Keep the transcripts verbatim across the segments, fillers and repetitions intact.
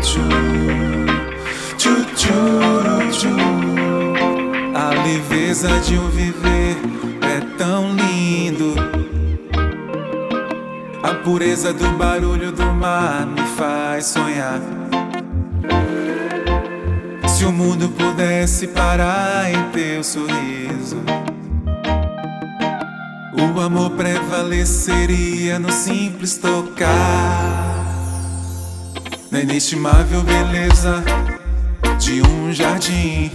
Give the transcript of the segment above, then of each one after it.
tchu, tchu, tchu. A leveza de um viver é tão lindo. A pureza do barulho do mar me faz sonhar. Se o mundo pudesse parar em teu sorriso, o amor prevaleceria no simples tocar, na inestimável beleza de um jardim.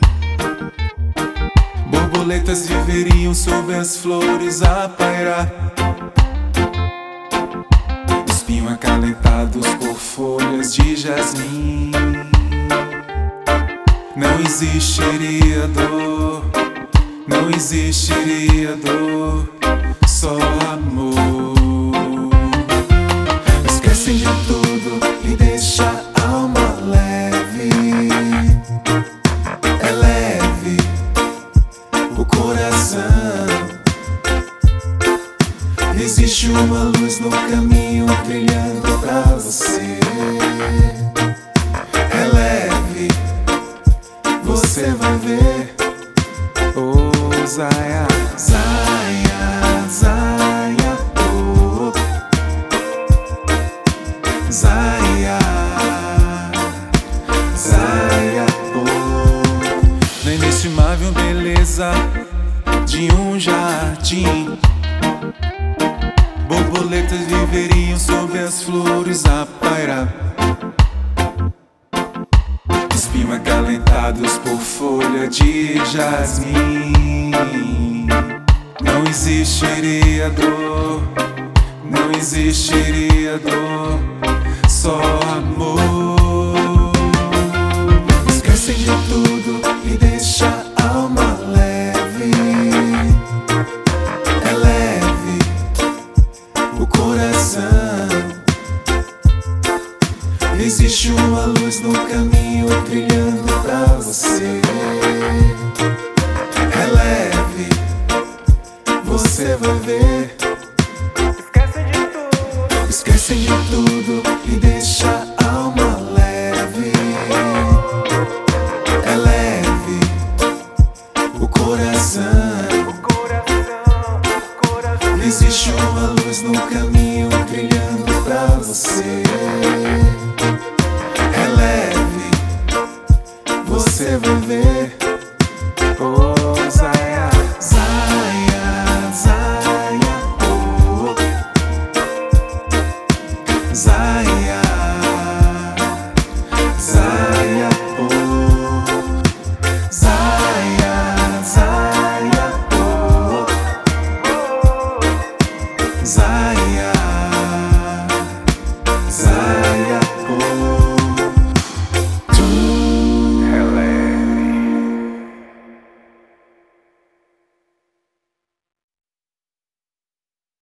Borboletas viveriam sob as flores a pairar, espinhos acalentados por folhas de jasmim. Não existiria dor, não existiria dor, só amor. Esquecem de tudo e deixa a alma leve. É leve o coração. Existe uma luz no caminho brilhando pra você. É leve, você vai ver. Oh, Zaya, Zaya, Zaya, oh, Zaya, Zaya, oh. Na inestimável beleza de um jardim, borboletas viveriam sob as flores a pairar, espinhos acalentados por folha de jasmim. Não existiria dor, não existiria dor, só amor. Esquecem de tudo e deixa a alma leve. É leve o coração. Existe uma luz no caminho brilhando pra você. É leve, você vai ver. Esquecem de tudo, Esquecem de tudo e deixa a alma leve. É leve o coração. o coração, o coração. Existe uma luz no caminho brilhando pra você. É leve, você vai ver. Oh, Zaya, Zaya, Zaya, oh, Zaya.